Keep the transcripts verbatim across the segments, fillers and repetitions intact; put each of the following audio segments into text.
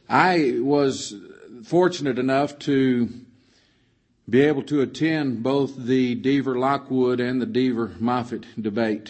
I was fortunate enough to be able to attend both the Deaver-Lockwood and the Deaver-Moffitt debate.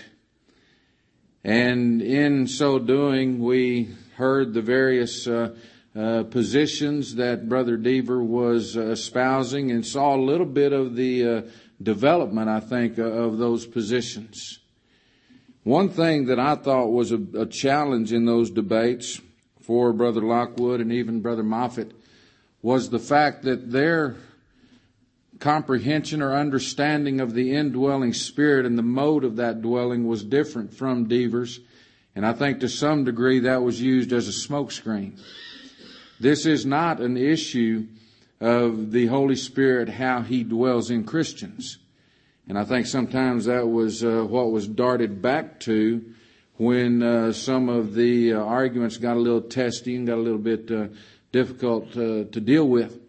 And in so doing, we heard the various uh, uh, positions that Brother Deaver was uh, espousing and saw a little bit of the uh, development, I think, uh, of those positions. One thing that I thought was a, a challenge in those debates for Brother Lockwood and even Brother Moffitt was the fact that their comprehension or understanding of the indwelling Spirit and the mode of that dwelling was different from Deaver's. And I think to some degree that was used as a smokescreen. This is not an issue of the Holy Spirit, how He dwells in Christians. And I think sometimes that was uh, what was darted back to when uh, some of the uh, arguments got a little testy and got a little bit uh, difficult uh, to deal with.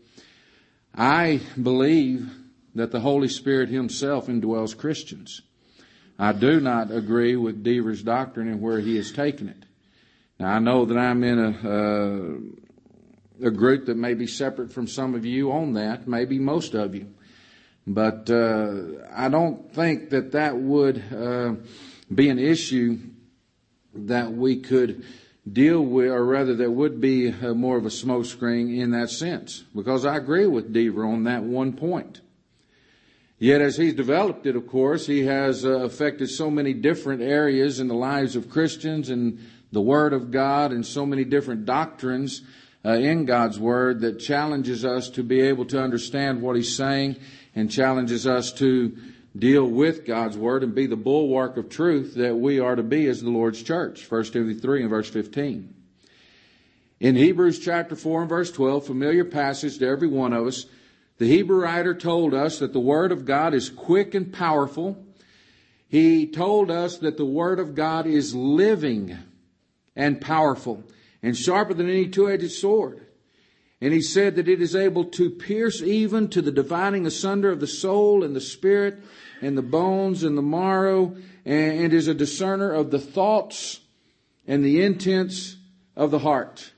I believe that the Holy Spirit Himself indwells Christians. I do not agree with Deaver's doctrine and where he has taken it. Now, I know that I'm in a, uh, a group that may be separate from some of you on that, maybe most of you. But uh, I don't think that that would uh, be an issue that we could deal with, or rather that would be uh, more of a smokescreen in that sense, because I agree with Deaver on that one point. Yet as he's developed it, of course, he has uh, affected so many different areas in the lives of Christians and the Word of God and so many different doctrines uh, in God's Word that challenges us to be able to understand what he's saying and challenges us to deal with God's Word and be the bulwark of truth that we are to be as the Lord's church. First Timothy three and verse fifteen. In Hebrews chapter four and verse twelve, familiar passage to every one of us, the Hebrew writer told us that the Word of God is quick and powerful. He told us that the Word of God is living and powerful and sharper than any two-edged sword. And he said that it is able to pierce even to the dividing asunder of the soul and the spirit and the bones and the marrow, and is a discerner of the thoughts and the intents of the heart.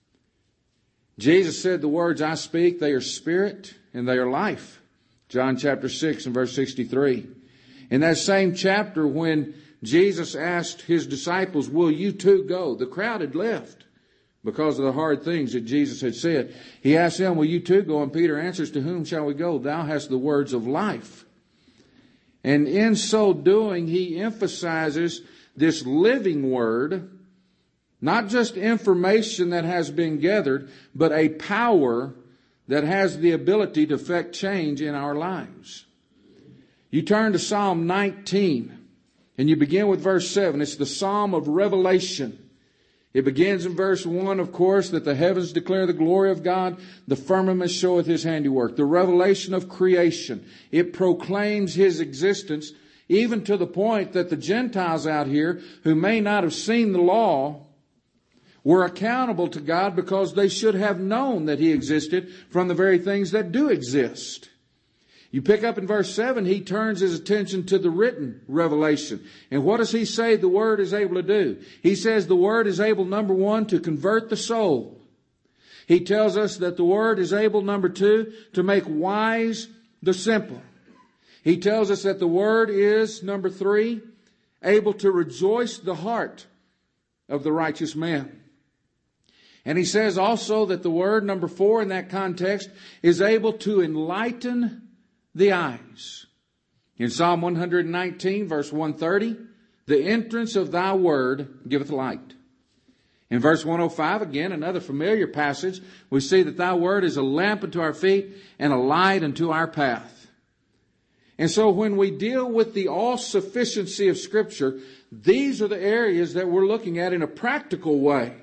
Jesus said, the words I speak, they are spirit and they are life. John chapter six and verse sixty-three. In that same chapter, when Jesus asked his disciples, will you too go? The crowd had left because of the hard things that Jesus had said. He asked them, will you too go? And Peter answers, to whom shall we go? Thou hast the words of life. And in so doing, he emphasizes this living word, not just information that has been gathered, but a power that has the ability to effect change in our lives. You turn to Psalm nineteen, and you begin with verse seven. It's the Psalm of Revelation. It begins in verse one, of course, that the heavens declare the glory of God, the firmament showeth his handiwork. The revelation of creation. It proclaims his existence, even to the point that the Gentiles out here, who may not have seen the law, were accountable to God because they should have known that he existed from the very things that do exist. You pick up in verse seven, he turns his attention to the written revelation. And what does he say the Word is able to do? He says the Word is able, number one, to convert the soul. He tells us that the Word is able, number two, to make wise the simple. He tells us that the Word is, number three, able to rejoice the heart of the righteous man. And he says also that the Word, number four, in that context, is able to enlighten the eyes. In Psalm one nineteen, verse one thirty, the entrance of thy word giveth light. In verse one oh five, again, another familiar passage, we see that thy word is a lamp unto our feet and a light unto our path. And so when we deal with the all-sufficiency of Scripture, these are the areas that we're looking at in a practical way.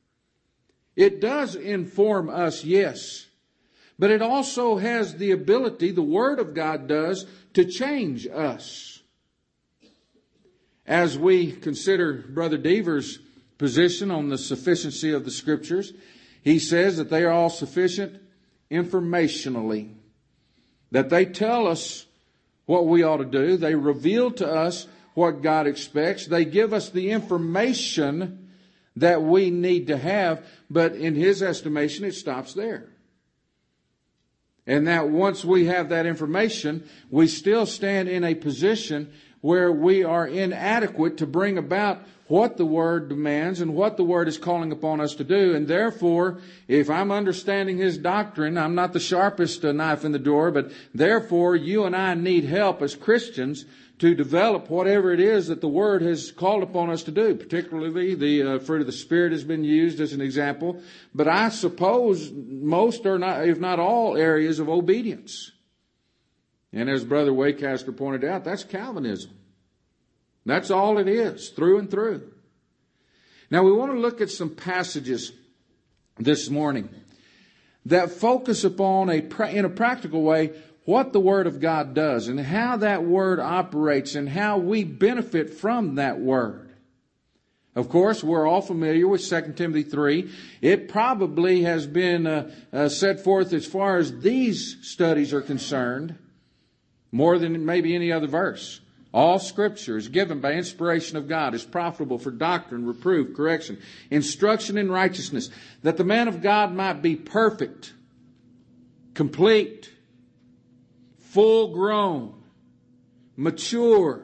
It does inform us, yes. But it also has the ability, the Word of God does, to change us. As we consider Brother Deaver's position on the sufficiency of the Scriptures, he says that they are all sufficient informationally. That they tell us what we ought to do. They reveal to us what God expects. They give us the information that we need to have, but in his estimation, it stops there. And that once we have that information, we still stand in a position where we are inadequate to bring about what the Word demands and what the Word is calling upon us to do. And therefore, if I'm understanding his doctrine, I'm not the sharpest knife in the drawer, but therefore you and I need help as Christians to develop whatever it is that the Word has called upon us to do. Particularly the uh, fruit of the Spirit has been used as an example. But I suppose most or not, if not all, areas of obedience. And as Brother Waycaster pointed out, that's Calvinism. That's all it is, through and through. Now we want to look at some passages this morning that focus upon, a in a practical way, what the Word of God does and how that Word operates and how we benefit from that Word. Of course, we're all familiar with Second Timothy three. It probably has been uh, uh, set forth as far as these studies are concerned more than maybe any other verse. All Scripture is given by inspiration of God, is profitable for doctrine, reproof, correction, instruction in righteousness, that the man of God might be perfect, complete, full grown, mature,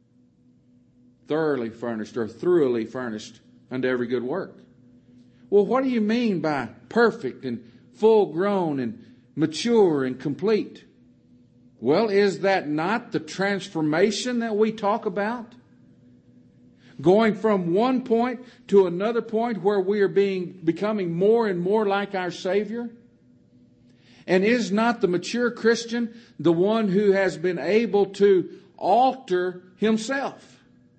thoroughly furnished or thoroughly furnished unto every good work. Well, what do you mean by perfect and full grown and mature and complete? Well, is that not the transformation that we talk about? Going from one point to another point where we are being becoming more and more like our Savior? And is not the mature Christian the one who has been able to alter himself?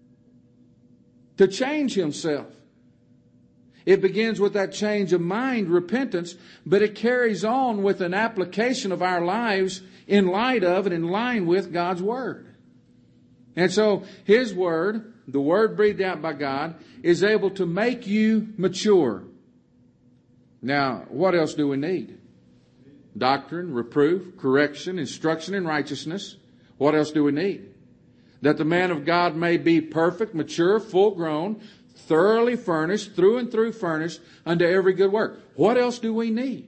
To change himself? It begins with that change of mind, repentance, but it carries on with an application of our lives in light of and in line with God's Word. And so His Word, the Word breathed out by God, is able to make you mature. Now, what else do we need? Doctrine, reproof, correction, instruction in righteousness. What else do we need? That the man of God may be perfect, mature, full grown, thoroughly furnished, through and through furnished unto every good work. What else do we need?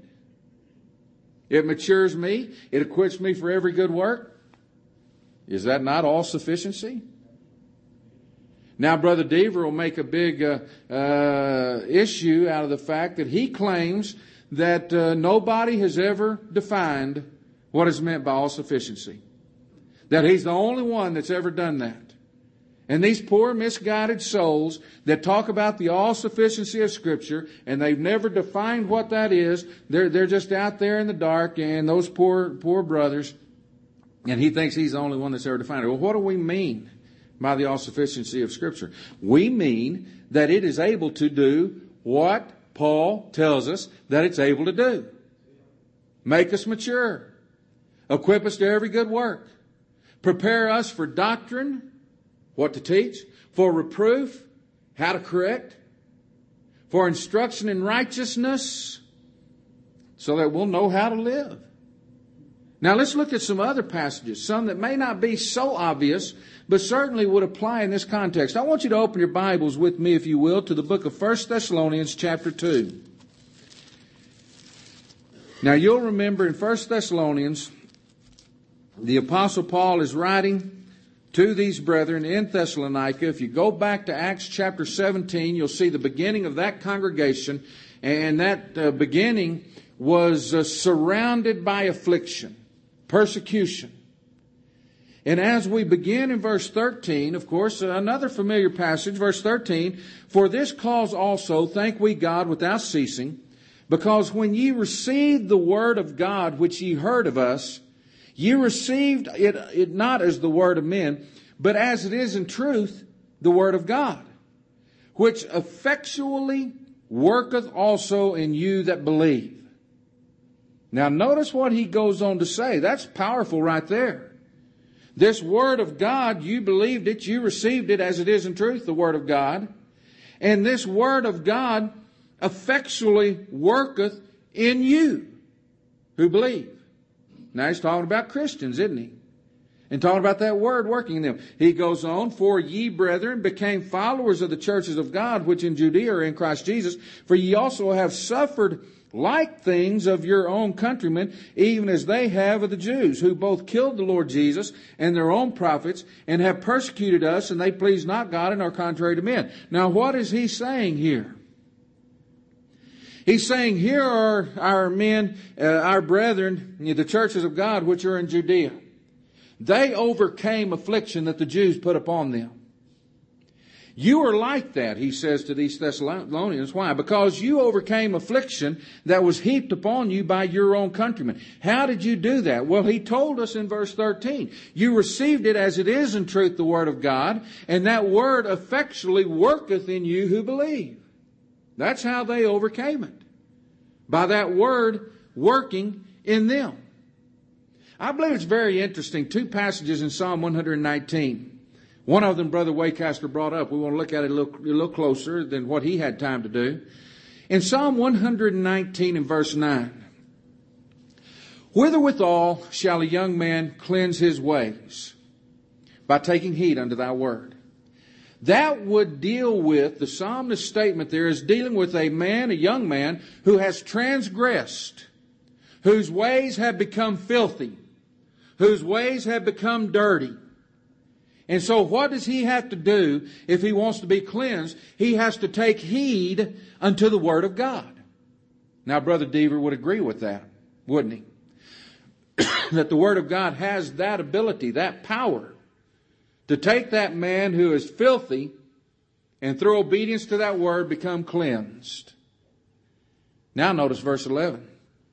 It matures me. It equips me for every good work. Is that not all sufficiency? Now, Brother Deaver will make a big uh, uh, issue out of the fact that he claims that uh, nobody has ever defined what is meant by all sufficiency. That he's the only one that's ever done that. And these poor misguided souls that talk about the all-sufficiency of Scripture and they've never defined what that is, they're, they're just out there in the dark, and those poor, poor brothers, and he thinks he's the only one that's ever defined it. Well, what do we mean by the all-sufficiency of Scripture? We mean that it is able to do what Paul tells us that it's able to do. Make us mature. Equip us to every good work. Prepare us for doctrine, what to teach, for reproof, how to correct, for instruction in righteousness, so that we'll know how to live. Now let's look at some other passages, some that may not be so obvious, but certainly would apply in this context. I want you to open your Bibles with me, if you will, to the book of First Thessalonians chapter two. Now you'll remember in First Thessalonians, the Apostle Paul is writing to these brethren in Thessalonica. If you go back to Acts chapter seventeen, you'll see the beginning of that congregation. And that uh, beginning was uh, surrounded by affliction, persecution. And as we begin in verse thirteen, of course, another familiar passage, verse thirteen, for this cause also thank we God without ceasing, because when ye received the word of God which ye heard of us, ye received it, it not as the word of men, but as it is in truth the word of God, which effectually worketh also in you that believe. Now notice what he goes on to say. That's powerful right there. This word of God, you believed it, you received it as it is in truth, the word of God. And this word of God effectually worketh in you who believe. Now he's talking about Christians, isn't he? And talking about that word working in them. He goes on, for ye, brethren, became followers of the churches of God, which in Judea are in Christ Jesus. For ye also have suffered like things of your own countrymen, even as they have of the Jews, who both killed the Lord Jesus and their own prophets, and have persecuted us, and they please not God and are contrary to men. Now, what is he saying here? He's saying, here are our men, uh, our brethren, the churches of God, which are in Judea. They overcame affliction that the Jews put upon them. You are like that, he says to these Thessalonians. Why? Because you overcame affliction that was heaped upon you by your own countrymen. How did you do that? Well, he told us in verse thirteen. You received it as it is in truth the word of God, and that word effectually worketh in you who believe. That's how they overcame it. By that word working in them. I believe it's very interesting. Two passages in Psalm one nineteen. One of them, Brother Waycaster brought up. We want to look at it a little, a little closer than what he had time to do. In Psalm one nineteen and verse nine. Whitherwithal shall a young man cleanse his ways? By taking heed unto thy word. That would deal with, the psalmist's statement there is dealing with a man, a young man, who has transgressed, whose ways have become filthy, whose ways have become dirty. And so what does he have to do if he wants to be cleansed? He has to take heed unto the word of God. Now, Brother Deaver would agree with that, wouldn't he? That the word of God has that ability, that power, to take that man who is filthy and through obedience to that word become cleansed. Now notice verse eleven.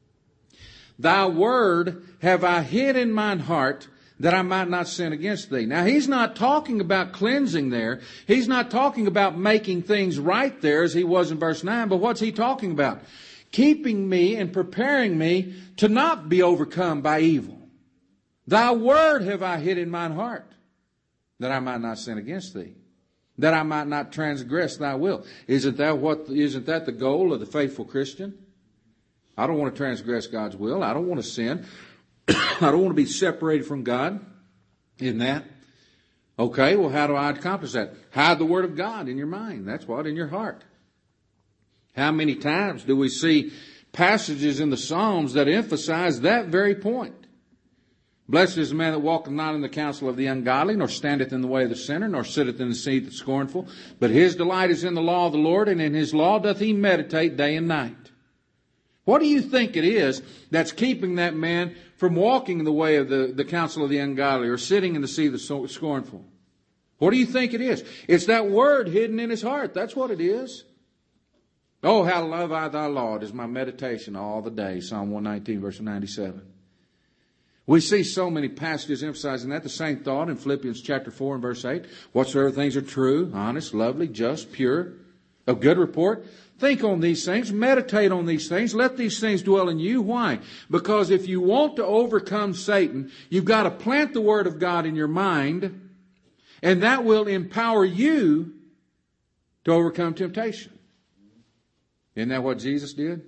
Thy word have I hid in mine heart, that I might not sin against thee. Now, he's not talking about cleansing there. He's not talking about making things right there as he was in verse nine. But what's he talking about? Keeping me and preparing me to not be overcome by evil. Thy word have I hid in mine heart, that I might not sin against thee, that I might not transgress thy will. Isn't that what? Isn't that the goal of the faithful Christian? I don't want to transgress God's will. I don't want to sin. I don't want to be separated from God in that. Okay, well, how do I accomplish that? Hide the word of God in your mind. That's what, in your heart. How many times do we see passages in the Psalms that emphasize that very point? Blessed is the man that walketh not in the counsel of the ungodly, nor standeth in the way of the sinner, nor sitteth in the seat of the scornful. But his delight is in the law of the Lord, and in his law doth he meditate day and night. What do you think it is that's keeping that man from walking in the way of the, the counsel of the ungodly or sitting in the seat of the scornful? What do you think it is? It's that word hidden in his heart. That's what it is. Oh, how love I thy law. It is my meditation all the day. Psalm one nineteen, verse ninety-seven. We see so many passages emphasizing that. The same thought in Philippians chapter four and verse eight. Whatsoever things are true, honest, lovely, just, pure, of good report. Think on these things. Meditate on these things. Let these things dwell in you. Why? Because if you want to overcome Satan, you've got to plant the word of God in your mind, and that will empower you to overcome temptation. Isn't that what Jesus did?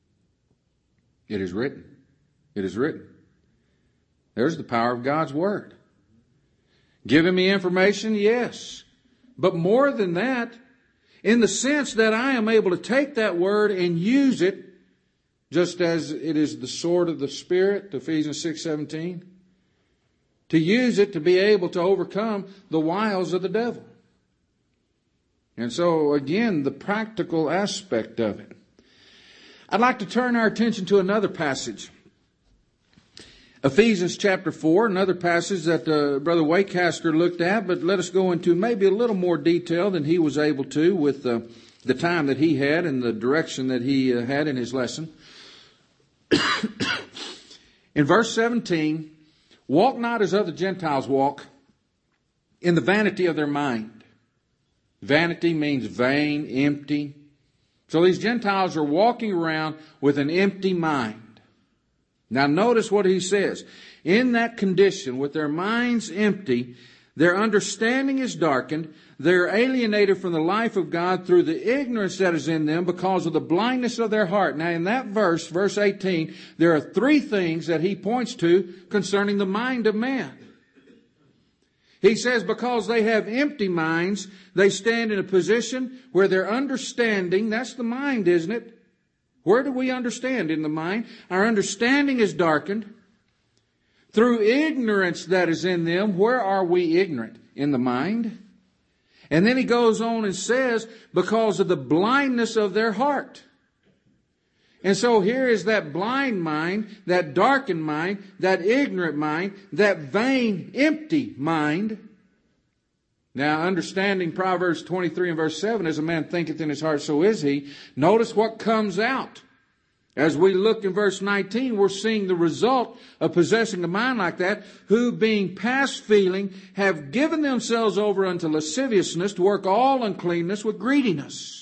It is written. It is written. There's the power of God's word. Giving me information, yes. But more than that, in the sense that I am able to take that word and use it, just as it is the sword of the Spirit, Ephesians six seventeen, to use it to be able to overcome the wiles of the devil. And so, again, the practical aspect of it. I'd like to turn our attention to another passage. Ephesians chapter four, another passage that uh, Brother Waycaster looked at, but let us go into maybe a little more detail than he was able to with uh, the time that he had and the direction that he uh, had in his lesson. In verse seventeen, walk not as other Gentiles walk, in the vanity of their mind. Vanity means vain, empty. So these Gentiles are walking around with an empty mind. Now notice what he says. In that condition, with their minds empty, their understanding is darkened, they're alienated from the life of God through the ignorance that is in them because of the blindness of their heart. Now in that verse, verse eighteen, there are three things that he points to concerning the mind of man. He says because they have empty minds, they stand in a position where their understanding, that's the mind, isn't it? Where do we understand in the mind? Our understanding is darkened. Through ignorance that is in them, where are we ignorant? In the mind. And then he goes on and says, because of the blindness of their heart. And so here is that blind mind, that darkened mind, that ignorant mind, that vain, empty mind. Now, understanding Proverbs twenty-three and verse seven, as a man thinketh in his heart, so is he. Notice what comes out. As we look in verse nineteen, we're seeing the result of possessing a mind like that, who being past feeling have given themselves over unto lasciviousness to work all uncleanness with greediness.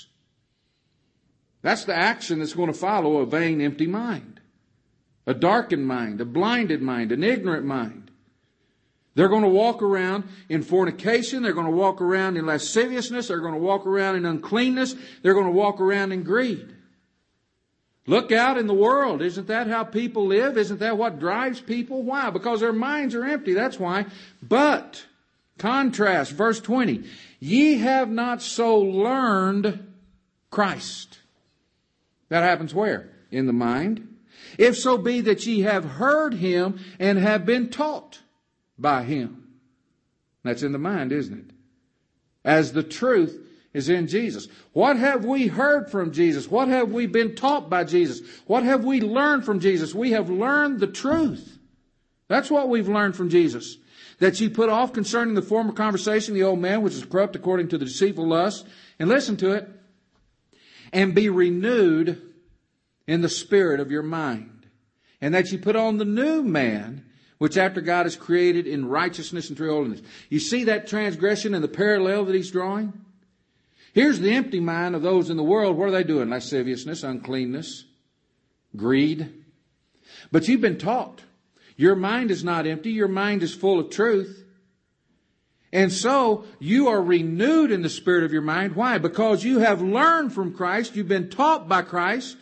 That's the action that's going to follow a vain, empty mind. A darkened mind, a blinded mind, an ignorant mind. They're going to walk around in fornication. They're going to walk around in lasciviousness. They're going to walk around in uncleanness. They're going to walk around in greed. Look out in the world. Isn't that how people live? Isn't that what drives people? Why? Because their minds are empty. That's why. But, contrast, verse twenty. Ye have not so learned Christ. That happens where? In the mind. If so be that ye have heard him and have been taught by him. That's in the mind, isn't it? As the truth is in Jesus. What have we heard from Jesus? What have we been taught by Jesus? What have we learned from Jesus? We have learned the truth. That's what we've learned from Jesus. That ye put off concerning the former conversation the old man, which is corrupt according to the deceitful lust. And listen to it. And be renewed in the spirit of your mind. And that ye put on the new man, which after God is created in righteousness and true holiness. You see that transgression and the parallel that he's drawing? Here's the empty mind of those in the world. What are they doing? Lasciviousness, uncleanness, greed. But you've been taught. Your mind is not empty. Your mind is full of truth. And so you are renewed in the spirit of your mind. Why? Because you have learned from Christ. You've been taught by Christ.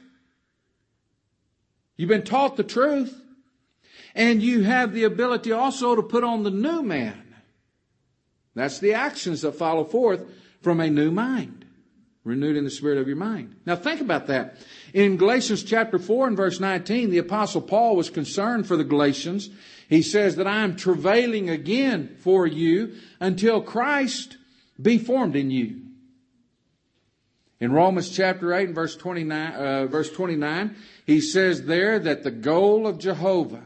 You've been taught the truth. And you have the ability also to put on the new man. That's the actions that follow forth from a new mind. Renewed in the spirit of your mind. Now think about that. In Galatians chapter four and verse nineteen, the Apostle Paul was concerned for the Galatians. He says that I am travailing again for you until Christ be formed in you. In Romans chapter eight and verse twenty-nine, uh, verse twenty-nine, he says there that the goal of Jehovah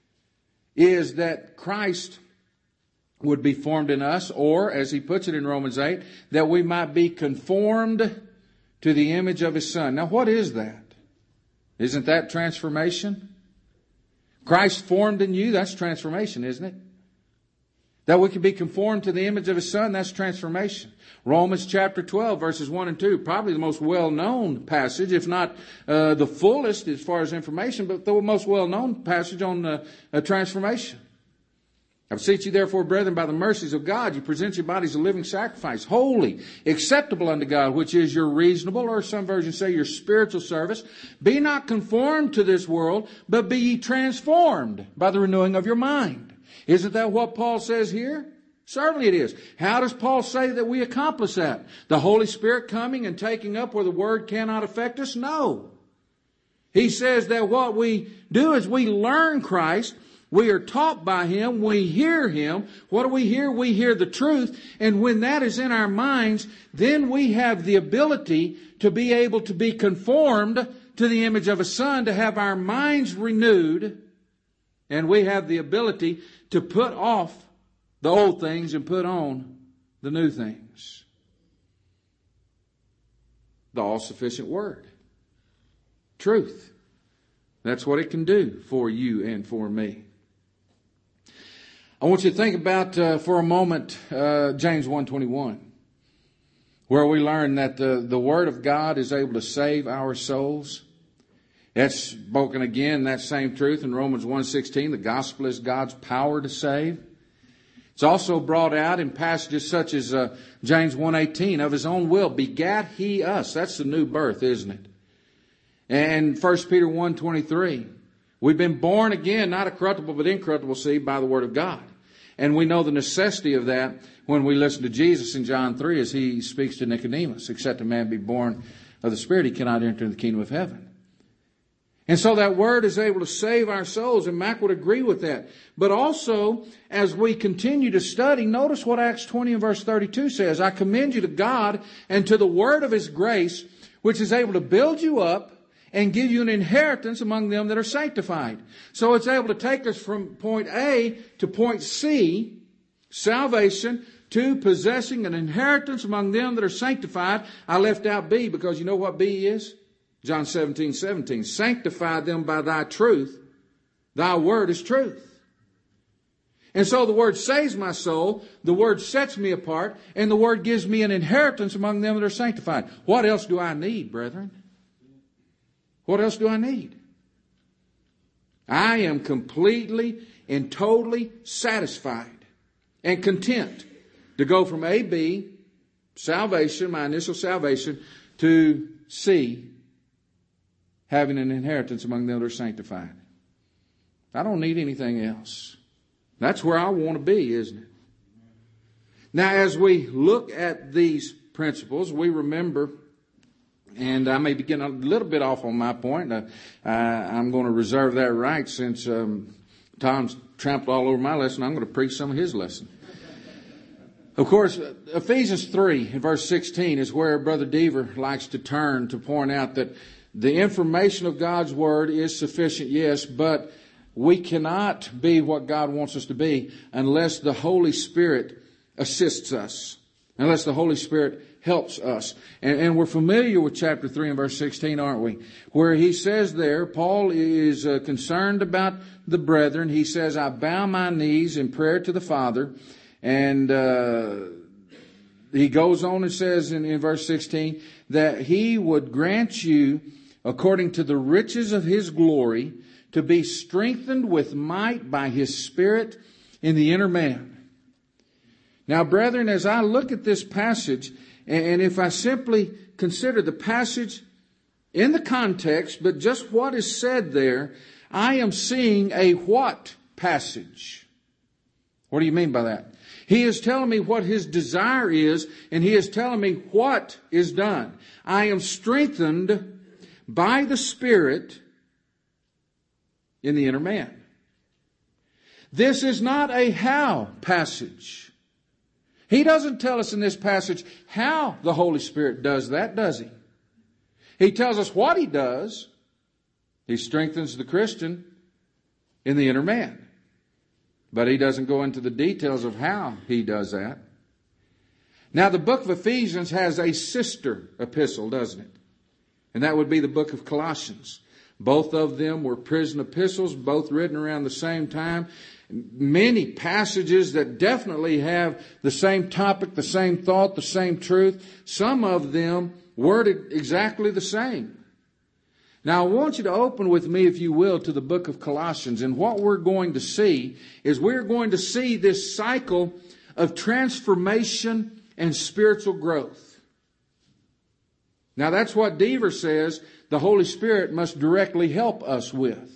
is that Christ would be formed in us, or, as he puts it in Romans eight, that we might be conformed to the image of his Son. Now, what is that? Isn't that transformation? Christ formed in you, that's transformation, isn't it? That we can be conformed to the image of his Son, that's transformation. Romans chapter twelve, verses one and two, probably the most well-known passage, if not uh, the fullest as far as information, but the most well-known passage on uh, uh, transformation. I beseech you therefore, brethren, by the mercies of God, you present your bodies a living sacrifice, holy, acceptable unto God, which is your reasonable, or some versions say your spiritual service. Be not conformed to this world, but be ye transformed by the renewing of your mind. Isn't that what Paul says here? Certainly it is. How does Paul say that we accomplish that? The Holy Spirit coming and taking up where the Word cannot affect us? No. He says that what we do is we learn Christ. We are taught by him. We hear him. What do we hear? We hear the truth. And when that is in our minds, then we have the ability to be able to be conformed to the image of a Son, to have our minds renewed. And we have the ability to put off the old things and put on the new things. The all-sufficient Word. Truth. That's what it can do for you and for me. I want you to think about uh, for a moment uh, James one twenty-one, where we learn that the, the Word of God is able to save our souls. That's spoken again, that same truth in Romans one sixteen. The gospel is God's power to save. It's also brought out in passages such as uh, James one eighteen. Of his own will begat he us. That's the new birth, isn't it? And First Peter one twenty-three. We've been born again, not a corruptible but incorruptible seed by the Word of God. And we know the necessity of that when we listen to Jesus in John three as he speaks to Nicodemus. Except a man be born of the Spirit, he cannot enter the kingdom of heaven. And so that word is able to save our souls, and Mac would agree with that. But also, as we continue to study, notice what Acts twenty and verse thirty-two says. I commend you to God and to the word of His grace, which is able to build you up and give you an inheritance among them that are sanctified. So it's able to take us from point A to point C, salvation, to possessing an inheritance among them that are sanctified. I left out B because you know what B is? John seventeen, seventeen. Sanctify them by thy truth. Thy word is truth. And so the word saves my soul, the word sets me apart, and the word gives me an inheritance among them that are sanctified. What else do I need, brethren? What else do I need? I am completely and totally satisfied and content to go from A, B, salvation, my initial salvation, to C, having an inheritance among them that are sanctified. I don't need anything else. That's where I want to be, isn't it? Now, as we look at these principles, we remember, and I may be getting a little bit off on my point. Uh, I'm going to reserve that right since um, Tom's trampled all over my lesson. I'm going to preach some of his lesson. Of course, Ephesians three, verse sixteen, is where Brother Deaver likes to turn to point out that the information of God's Word is sufficient, yes, but we cannot be what God wants us to be unless the Holy Spirit assists us, unless the Holy Spirit helps us. And, and we're familiar with chapter three and verse sixteen, aren't we? Where he says there, Paul is uh, concerned about the brethren. He says, I bow my knees in prayer to the Father. And uh, he goes on and says in, in verse sixteen that he would grant you, according to the riches of his glory, to be strengthened with might by his Spirit in the inner man. Now, brethren, as I look at this passage, and if I simply consider the passage in the context, but just what is said there, I am seeing a what passage? What do you mean by that? He is telling me what his desire is, and he is telling me what is done. I am strengthened by the Spirit in the inner man. This is not a how passage. He doesn't tell us in this passage how the Holy Spirit does that, does he? He tells us what he does. He strengthens the Christian in the inner man. But he doesn't go into the details of how he does that. Now, the book of Ephesians has a sister epistle, doesn't it? And that would be the book of Colossians. Both of them were prison epistles, both written around the same time. Many passages that definitely have the same topic, the same thought, the same truth. Some of them worded exactly the same. Now, I want you to open with me, if you will, to the book of Colossians. And what we're going to see is we're going to see this cycle of transformation and spiritual growth. Now, that's what Deaver says the Holy Spirit must directly help us with.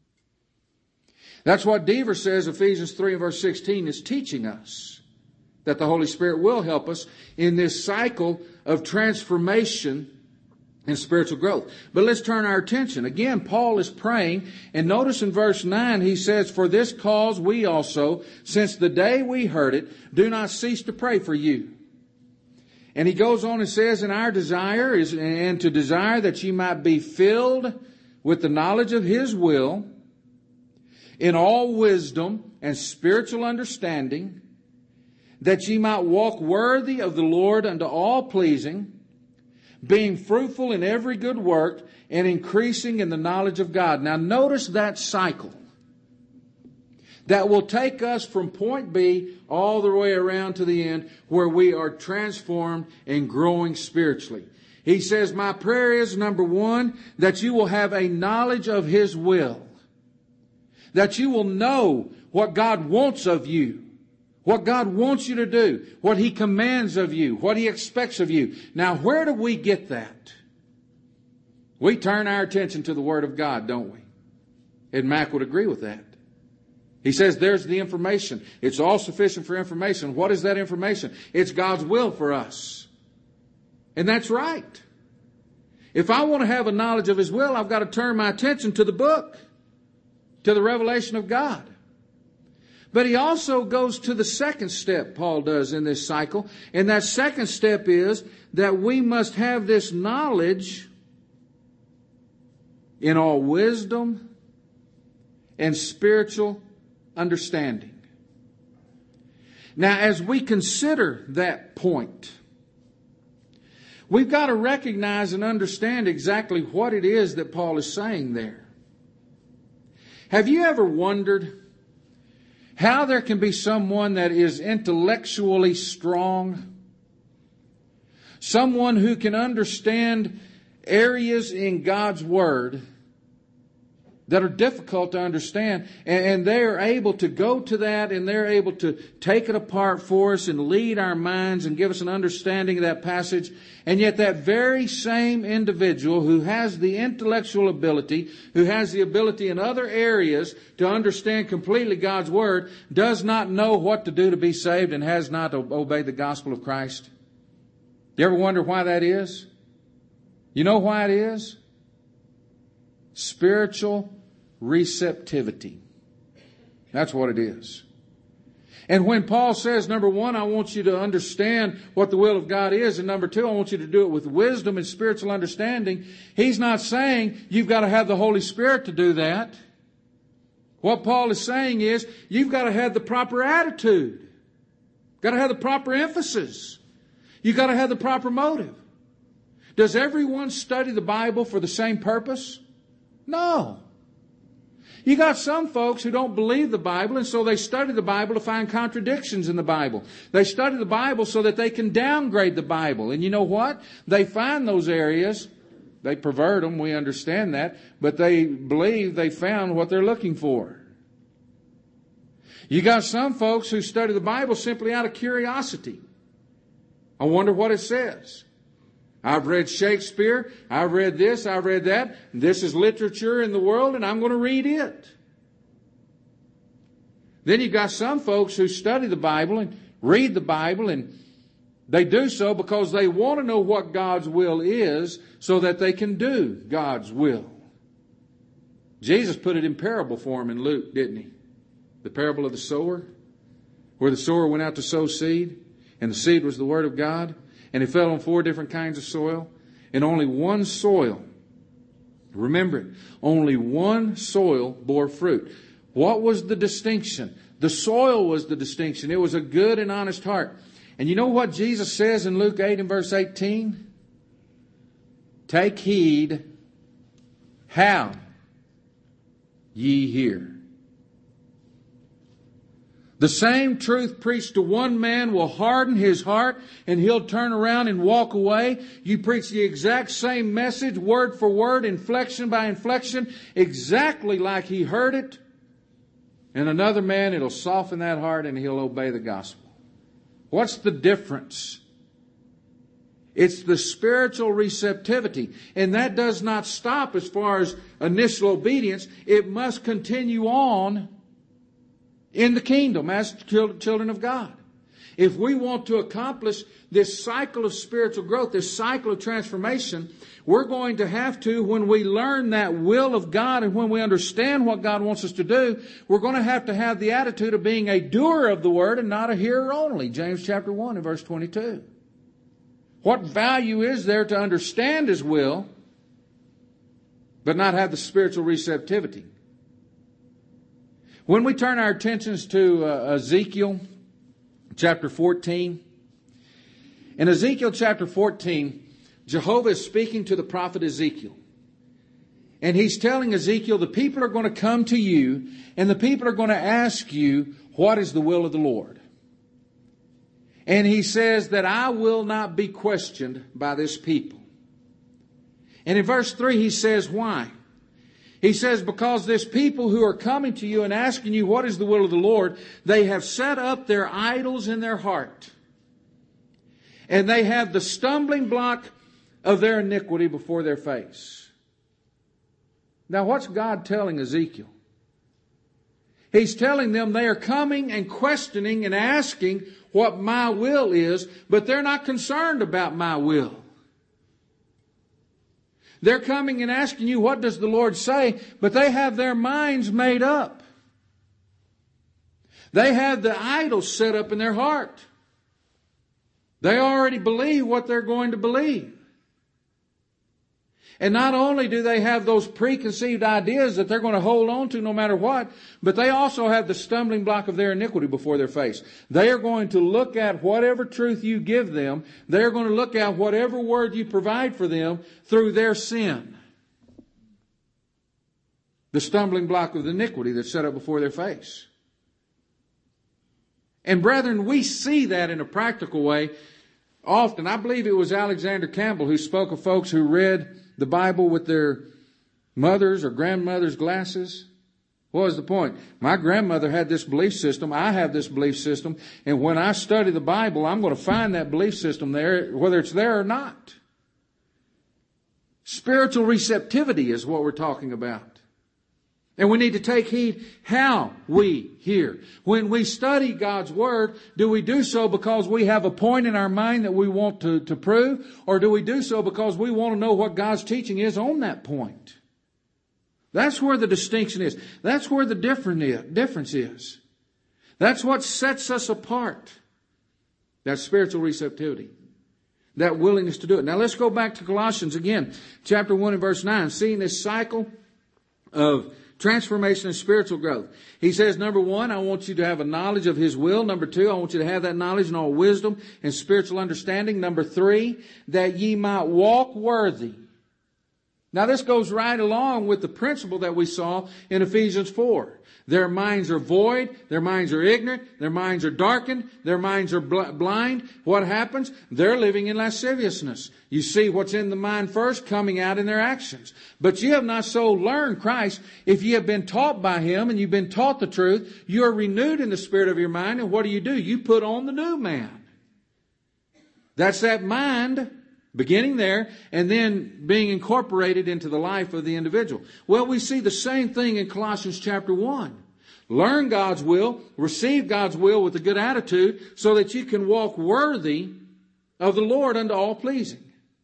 That's what Deaver says Ephesians three and verse sixteen is teaching us. That the Holy Spirit will help us in this cycle of transformation and spiritual growth. But let's turn our attention. Again, Paul is praying, and notice in verse nine he says, for this cause we also, since the day we heard it, do not cease to pray for you. And he goes on and says, and our desire is, and to desire that ye might be filled with the knowledge of his will, in all wisdom and spiritual understanding, that ye might walk worthy of the Lord unto all pleasing, being fruitful in every good work and increasing in the knowledge of God. Now notice that cycle that will take us from point B all the way around to the end where we are transformed and growing spiritually. He says, my prayer is, number one, that you will have a knowledge of his will. That you will know what God wants of you. What God wants you to do, what he commands of you, what he expects of you. Now, where do we get that? We turn our attention to the Word of God, don't we? And Mac would agree with that. He says there's the information. It's all sufficient for information. What is that information? It's God's will for us. And that's right. If I want to have a knowledge of His will, I've got to turn my attention to the book, to the revelation of God. But he also goes to the second step, Paul does in this cycle. And that second step is that we must have this knowledge in all wisdom and spiritual understanding. Now, as we consider that point, we've got to recognize and understand exactly what it is that Paul is saying there. Have you ever wondered how there can be someone that is intellectually strong, someone who can understand areas in God's Word that are difficult to understand, and they are able to go to that and they're able to take it apart for us and lead our minds and give us an understanding of that passage, and yet that very same individual who has the intellectual ability, who has the ability in other areas to understand completely God's Word, does not know what to do to be saved and has not obeyed the gospel of Christ? You ever wonder why that is? You know why it is? Spiritual receptivity. That's what it is. And when Paul says, number one, I want you to understand what the will of God is, and number two, I want you to do it with wisdom and spiritual understanding, he's not saying you've got to have the Holy Spirit to do that. What Paul is saying is you've got to have the proper attitude. Got to have the proper emphasis. You've got to have the proper motive. Does everyone study the Bible for the same purpose? No. You got some folks who don't believe the Bible, and so they study the Bible to find contradictions in the Bible. They study the Bible so that they can downgrade the Bible. And you know what? They find those areas. They pervert them, we understand that, but they believe they found what they're looking for. You got some folks who study the Bible simply out of curiosity. I wonder what it says. I've read Shakespeare, I've read this, I've read that. This is literature in the world, and I'm going to read it. Then you've got some folks who study the Bible and read the Bible, and they do so because they want to know what God's will is so that they can do God's will. Jesus put it in parable for them in Luke, didn't he? The parable of the sower, where the sower went out to sow seed, and the seed was the Word of God. And it fell on four different kinds of soil. And only one soil, remember it, only one soil bore fruit. What was the distinction? The soil was the distinction. It was a good and honest heart. And you know what Jesus says in Luke eight and verse eighteen? Take heed how ye hear. The same truth preached to one man will harden his heart and he'll turn around and walk away. You preach the exact same message, word for word, inflection by inflection, exactly like he heard it. And another man, it'll soften that heart and he'll obey the gospel. What's the difference? It's the spiritual receptivity. And that does not stop as far as initial obedience. It must continue on in the kingdom as children of God. If we want to accomplish this cycle of spiritual growth, this cycle of transformation, we're going to have to, when we learn that will of God and when we understand what God wants us to do, we're going to have to have the attitude of being a doer of the word and not a hearer only. James chapter one and verse twenty-two. What value is there to understand His will, but not have the spiritual receptivity? When we turn our attentions to uh, Ezekiel chapter fourteen, in Ezekiel chapter fourteen, Jehovah is speaking to the prophet Ezekiel. And he's telling Ezekiel, the people are going to come to you, and the people are going to ask you, what is the will of the Lord? And he says that I will not be questioned by this people. And in verse three he says, why? He says, because this people who are coming to you and asking you what is the will of the Lord, they have set up their idols in their heart. And they have the stumbling block of their iniquity before their face. Now what's God telling Ezekiel? He's telling them they are coming and questioning and asking what my will is, but they're not concerned about my will. They're coming and asking you, what does the Lord say? But they have their minds made up. They have the idols set up in their heart. They already believe what they're going to believe. And not only do they have those preconceived ideas that they're going to hold on to no matter what, but they also have the stumbling block of their iniquity before their face. They are going to look at whatever truth you give them. They're going to look at whatever word you provide for them through their sin. The stumbling block of the iniquity that's set up before their face. And brethren, we see that in a practical way often. I believe it was Alexander Campbell who spoke of folks who read the Bible with their mother's or grandmother's glasses. What was the point? My grandmother had this belief system. I have this belief system. And when I study the Bible, I'm going to find that belief system there, whether it's there or not. Spiritual receptivity is what we're talking about. And we need to take heed how we hear. When we study God's Word, do we do so because we have a point in our mind that we want to, to prove? Or do we do so because we want to know what God's teaching is on that point? That's where the distinction is. That's where the difference is. That's what sets us apart. That spiritual receptivity. That willingness to do it. Now let's go back to Colossians again. Chapter one and verse nine. Seeing this cycle of transformation and spiritual growth. He says, number one, I want you to have a knowledge of His will. Number two, I want you to have that knowledge and all wisdom and spiritual understanding. Number three, that ye might walk worthy. Now this goes right along with the principle that we saw in Ephesians four. Their minds are void. Their minds are ignorant. Their minds are darkened. Their minds are bl- blind. What happens? They're living in lasciviousness. You see what's in the mind first coming out in their actions. But you have not so learned Christ. If you have been taught by Him and you've been taught the truth, you are renewed in the spirit of your mind. And what do you do? You put on the new man. That's that mind beginning there and then being incorporated into the life of the individual. Well, we see the same thing in Colossians chapter one. Learn God's will, receive God's will with a good attitude so that you can walk worthy of the Lord unto all pleasing.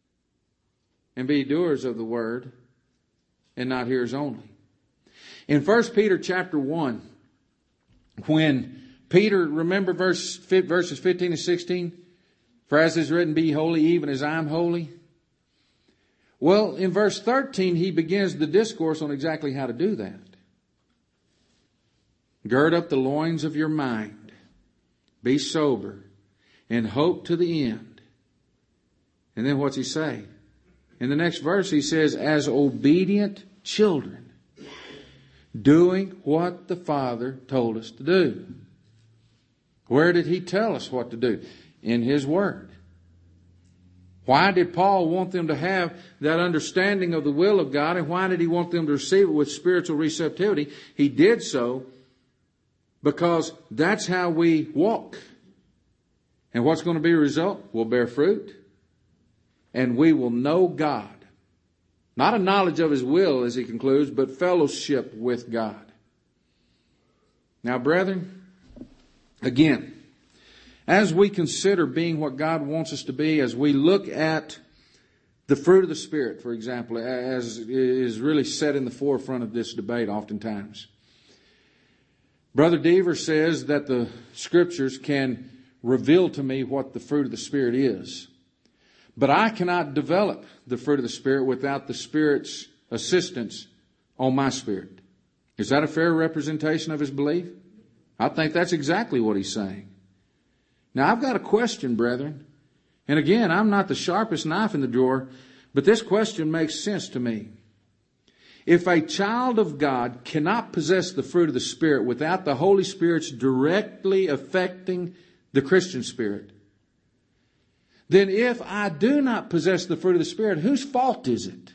And be doers of the word and not hearers only. In First Peter chapter one, when Peter, remember verse, verses fifteen and sixteen? For as is written, be holy even as I am holy. Well, in verse thirteen, he begins the discourse on exactly how to do that. Gird up the loins of your mind. Be sober. And hope to the end. And then what's he say? In the next verse he says, as obedient children, doing what the Father told us to do. Where did he tell us what to do? In His Word. Why did Paul want them to have that understanding of the will of God, and why did he want them to receive it with spiritual receptivity? He did so because that's how we walk. And what's going to be a result? We'll bear fruit, and we will know God. Not a knowledge of His will, as he concludes, but fellowship with God. Now, brethren, again, as we consider being what God wants us to be, as we look at the fruit of the Spirit, for example, as is really set in the forefront of this debate oftentimes. Brother Deaver says that the Scriptures can reveal to me what the fruit of the Spirit is. But I cannot develop the fruit of the Spirit without the Spirit's assistance on my spirit. Is that a fair representation of his belief? I think that's exactly what he's saying. Now, I've got a question, brethren. And again, I'm not the sharpest knife in the drawer, but this question makes sense to me. If a child of God cannot possess the fruit of the Spirit without the Holy Spirit's directly affecting the Christian spirit, then if I do not possess the fruit of the Spirit, whose fault is it?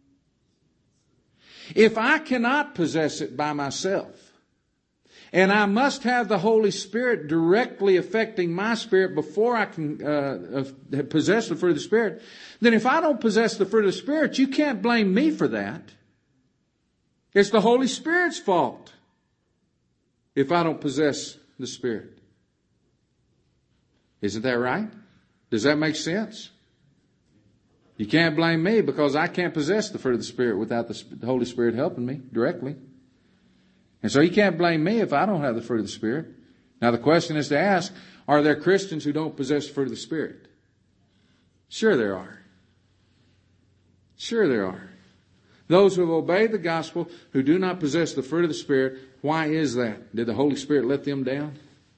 If I cannot possess it by myself, and I must have the Holy Spirit directly affecting my spirit before I can uh, uh, possess the fruit of the Spirit, then if I don't possess the fruit of the Spirit, you can't blame me for that. It's the Holy Spirit's fault. if I don't possess the Spirit. Isn't that right? Does that make sense? You can't blame me because I can't possess the fruit of the Spirit without the Holy Spirit helping me directly. And so you can't blame me if I don't have the fruit of the Spirit. Now the question is to ask, are there Christians who don't possess the fruit of the Spirit? Sure there are. Sure there are. Those who have obeyed the gospel, who do not possess the fruit of the Spirit, why is that? Did the Holy Spirit let them down?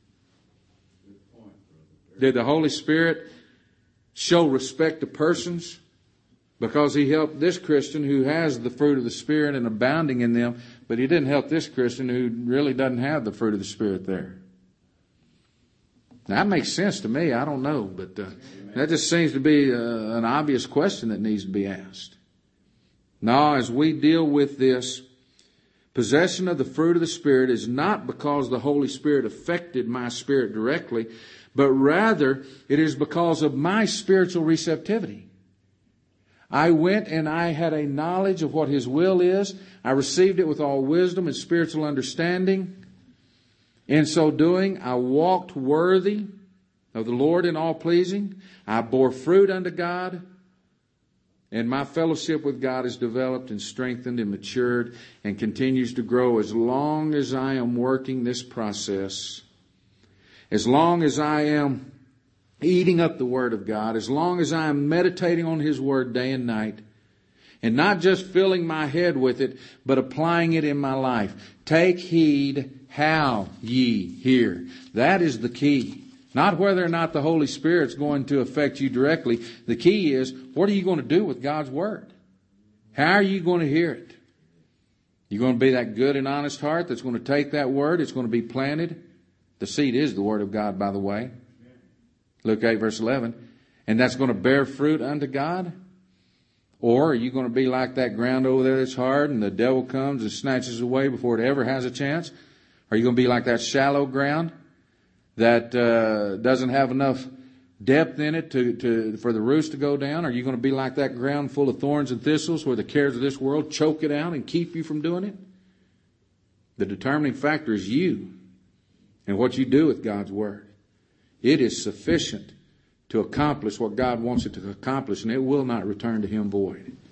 Did the Holy Spirit show respect to persons because He helped this Christian who has the fruit of the Spirit and abounding in them, but He didn't help this Christian who really doesn't have the fruit of the Spirit there? Now, that makes sense to me. I don't know, but uh, that just seems to be uh, an obvious question that needs to be asked. Now, as we deal with this, possession of the fruit of the Spirit is not because the Holy Spirit affected my spirit directly, but rather it is because of my spiritual receptivity. I went and I had a knowledge of what His will is. I received it with all wisdom and spiritual understanding. In so doing, I walked worthy of the Lord in all pleasing. I bore fruit unto God. And my fellowship with God is developed and strengthened and matured and continues to grow as long as I am working this process. As long as I am eating up the Word of God, as long as I am meditating on His Word day and night, and not just filling my head with it, but applying it in my life. Take heed how ye hear. That is the key. Not whether or not the Holy Spirit's going to affect you directly. The key is, what are you going to do with God's Word? How are you going to hear it? You're going to be that good and honest heart that's going to take that Word. It's going to be planted. The seed is the Word of God, by the way. Luke eight, verse eleven. And that's going to bear fruit unto God? Or are you going to be like that ground over there that's hard and the devil comes and snatches away before it ever has a chance? Are you going to be like that shallow ground that uh, doesn't have enough depth in it to, to for the roots to go down? Are you going to be like that ground full of thorns and thistles where the cares of this world choke it out and keep you from doing it? The determining factor is you and what you do with God's Word. It is sufficient to accomplish what God wants it to accomplish, and it will not return to Him void.